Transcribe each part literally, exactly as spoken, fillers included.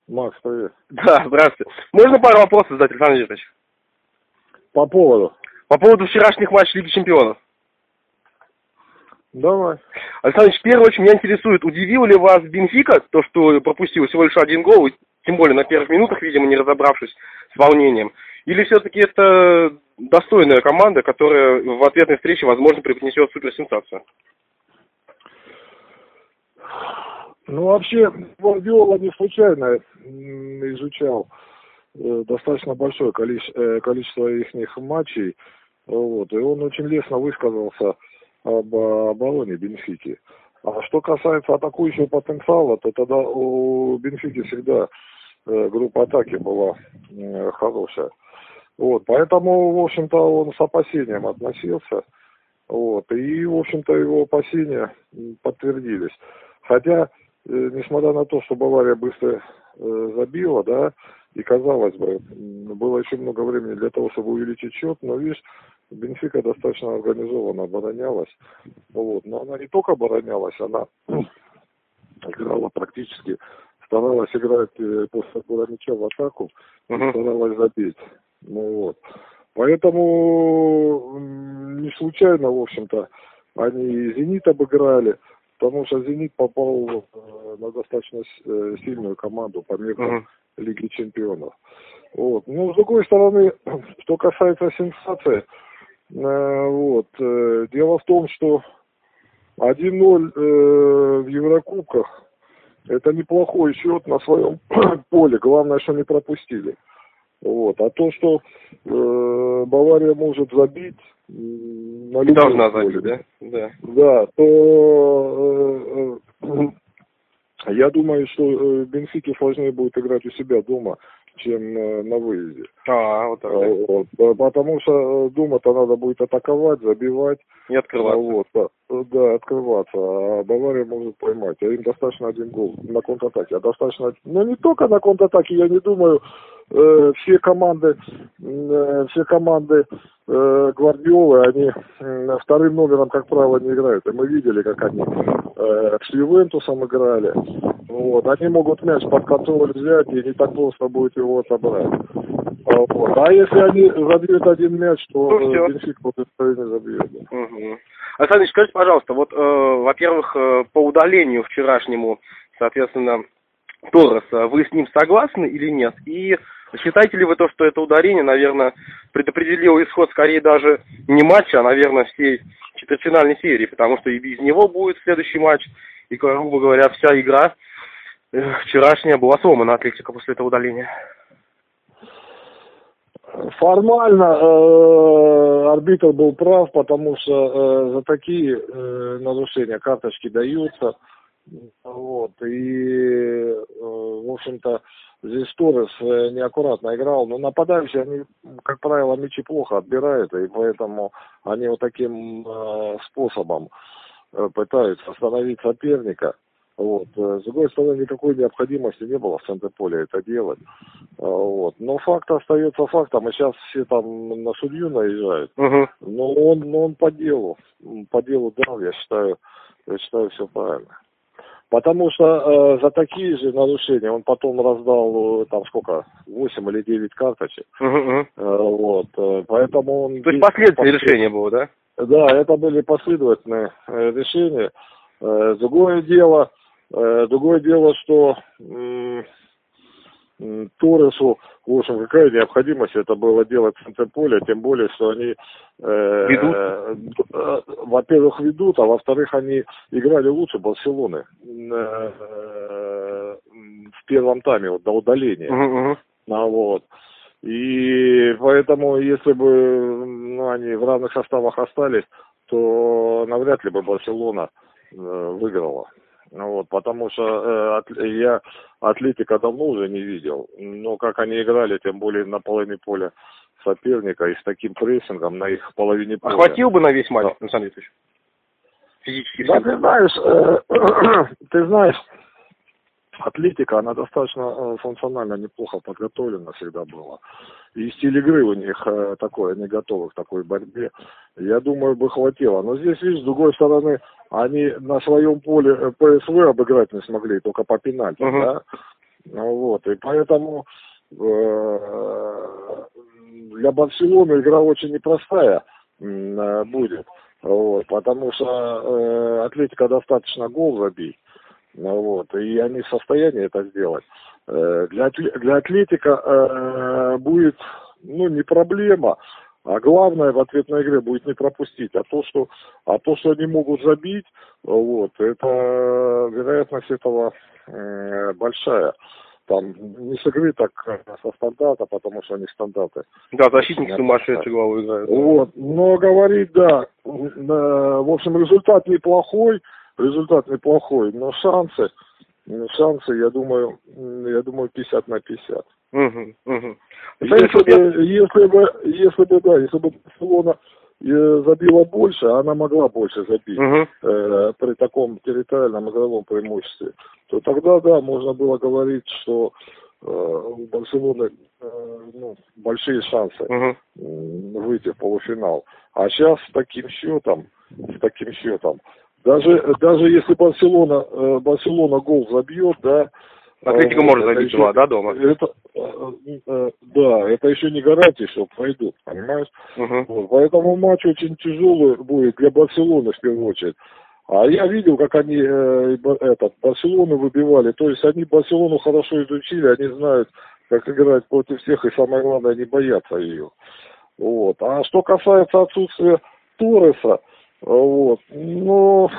Макс, привет. Да, здравствуйте. Можно пару вопросов задать, Александр Викторович? По поводу? По поводу вчерашних матчей Лиги Чемпионов. Давай. Александр Ильич, в первую очередь меня интересует, удивил ли вас Бенфика, то, что пропустил всего лишь один гол, тем более на первых минутах, видимо, не разобравшись с волнением? Или все-таки это достойная команда, которая в ответной встрече, возможно, преподнесет суперсенсацию? Ну, вообще, Гвардиола не случайно изучал э, достаточно большое количество, э, количество их матчей, вот, и он очень лестно высказался об обороне Бенфики. А что касается атакующего потенциала, то тогда у Бенфики всегда э, группа атаки была э, хорошая. Вот, поэтому, в общем-то, он с опасением относился, вот, и, в общем-то, его опасения подтвердились. Хотя, несмотря на то, что Бавария быстро э, забила, да, и, казалось бы, было еще много времени для того, чтобы увеличить счет, но, видишь, Бенфика достаточно организованно оборонялась. Вот. Но она не только оборонялась, она играла практически, старалась играть э, после такого мяча в атаку, uh-huh. и старалась забить. Ну, вот. Поэтому не случайно, в общем-то, они «Зенит» обыграли, потому что «Зенит» попал э, на достаточно э, сильную команду по меркам uh-huh. Лиги Чемпионов. Вот. Но, с другой стороны, что касается сенсации, э, вот, э, дело в том, что один ноль э, в Еврокубках — это неплохой счет на своем поле. Главное, что не пропустили. Вот. А то, что э, Бавария может забить на любом Должна поле, забить, да? Да. Да, то э, э, я думаю, что э, Бенфике сложнее будет играть у себя дома, чем э, на выезде. А, вот так. А, вот, потому что дома-то надо будет атаковать, забивать. И открываться. Вот, да, да, открываться. А Бавария может поймать. А им достаточно один гол на контратаке. А достаточно, ну не только на контратаке, я не думаю, э, все команды, э, все команды э, Гвардиолы, они э, вторым номером, как правило, не играют. И мы видели, как они э, с Ювентусом играли. Вот, они могут мяч под контроль взять, и не так просто будет его отобрать. Вот. А если они забьют один мяч, то ну, Бенфик вот это не забьет. Да. Угу. Александр Ильич, скажите, пожалуйста, вот, э, во-первых, э, по удалению вчерашнему, соответственно, Торреса, вы с ним согласны или нет? И считаете ли вы то, что это удаление, наверное, предопределило исход скорее даже не матча, а, наверное, всей четвертьфинальной серии, потому что и без него будет следующий матч, и, грубо говоря, вся игра э, вчерашняя была сломана Атлетико после этого удаления? Формально э, арбитр был прав, потому что э, за такие э, нарушения карточки даются. Вот, и, э, в общем-то, здесь Торрес э, неаккуратно играл. Но нападающие, они, как правило, мячи плохо отбирают, и поэтому они вот таким э, способом э, пытаются остановить соперника. Вот. С другой стороны, никакой необходимости не было в центре поля это делать. Вот. Но факт остается фактом, и сейчас все там на судью наезжают. Uh-huh. Но он, но он по делу, по делу дал, я считаю, я считаю, все правильно. Потому что э, за такие же нарушения он потом раздал, там сколько, восемь или девять карточек. Uh-huh. Э, вот. Поэтому он... То есть последовательное решение было, да? Да, это были последовательные э, решения. Э, другое дело... Другое дело, что м- м- Торресу, в общем, какая необходимость это было делать в центре поля, тем более, что они, э- ведут? Э- во-первых, ведут, а во-вторых, они играли лучше Барселоны э- в первом тайме, вот, до удаления. Uh-huh. А, вот. И поэтому, если бы ну, они в равных составах остались, то навряд ли бы Барселона э- выиграла. Ну вот, потому что э, от, я Атлетико давно уже не видел, но как они играли, тем более на половине поля соперника и с таким прессингом на их половине поля. А хватил бы на весь матч, Александр Викторович? Физически. Да, ты знаешь, э, ты знаешь, Атлетико, она достаточно э, функционально неплохо подготовлена всегда была. И стиль игры у них э, такой, они готовы к такой борьбе. Я думаю, бы хватило. Но здесь, видишь, с другой стороны, они на своем поле ПСВ обыграть не смогли, только по пенальти, uh-huh. да? Ну, вот, и поэтому э, для Барселоны игра очень непростая э, будет. Вот, потому что э, Атлетико достаточно гол забить. Ну, вот, и они в состоянии это сделать. Э, для, для Атлетико э, будет, ну, не проблема, а главное в ответной игре будет не пропустить. А то, что, а то, что они могут забить, вот, это вероятность этого э, большая. Там не с игры, так со стандарта, потому что они стандарты. Да, защитник сумасшедший голову играет. Вот, но говорить, да, в общем, результат неплохой, результат неплохой, но шансы, шансы, я думаю, я думаю, пятьдесят на пятьдесят. Угу, угу. Если бы, если бы, если бы, да, если бы Барселона забила больше, она могла больше забить угу. э, при таком территориальном игровом преимуществе, то тогда, да, можно было говорить, что э, у Барселоны э, ну, большие шансы угу. выйти в полуфинал. А сейчас с таким счетом, с таким счетом, даже, даже если Барселона, э, Барселона гол забьет, да, Атлетико может забить два, да, дома? Это, э, э, да, это еще не гарантия, что пройдут, понимаешь? Угу. Вот, поэтому матч очень тяжелый будет для Барселоны в первую очередь. А я видел, как они э, этот, Барселону выбивали. То есть они Барселону хорошо изучили, они знают, как играть против всех, и самое главное, они боятся ее. Вот. А что касается отсутствия Торреса, вот, ну...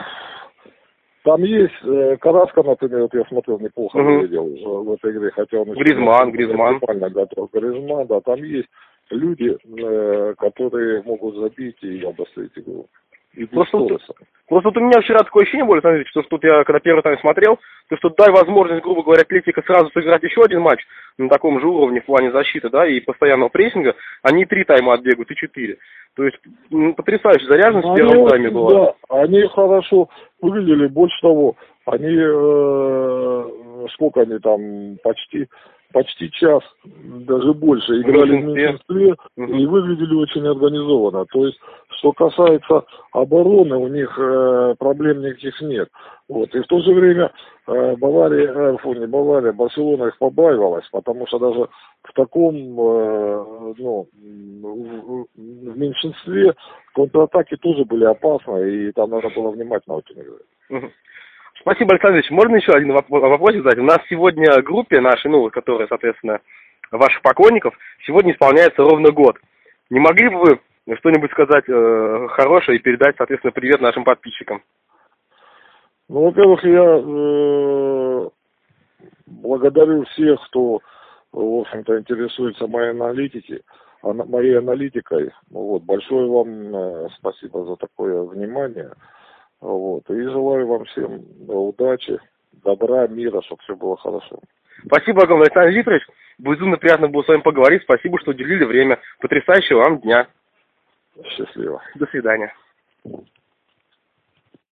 Там есть э, Караска, например, вот я смотрел, неплохо угу. выглядел в, в этой игре, хотя он... Гризман, Гризман. Готов. Гризман, да, там есть люди, э, которые могут забить и обострить игру. И просто, вот, просто вот у меня вчера такое ощущение было, смотрите, что тут я когда первый тайм смотрел, то что дай возможность, грубо говоря, Атлетико сразу сыграть еще один матч на таком же уровне в плане защиты, да, и постоянного прессинга, они три тайма отбегают и четыре. То есть ну, потрясающая заряженность в первом тайме была. Да, они хорошо выглядели, больше того, они, э, сколько они там, почти... почти час, даже больше, играли в меньшинстве и выглядели очень организованно. То есть, что касается обороны, у них э, проблем никаких нет. Вот. И в то же время э, Бавария, э, фу, не Бавария, Барселона их побаивалась, потому что даже в таком, э, ну, в, в меньшинстве контратаки тоже были опасны, и там надо было внимательно очень играть. Спасибо, Александр Ильич. Можно еще один вопрос задать? У нас сегодня группе нашей, ну, которая, соответственно, ваших поклонников, сегодня исполняется ровно год. Не могли бы вы что-нибудь сказать э, хорошее и передать, соответственно, привет нашим подписчикам? Ну, во-первых, я э, благодарю всех, кто, в общем-то, интересуется моей аналитикой, моей аналитикой. Вот, большое вам э, спасибо за такое внимание. Вот. И желаю вам всем удачи, добра, мира, чтобы все было хорошо. Спасибо огромное, Александр Викторович. Безумно приятно было с вами поговорить. Спасибо, что уделили время. Потрясающего вам дня. Счастливо. До свидания.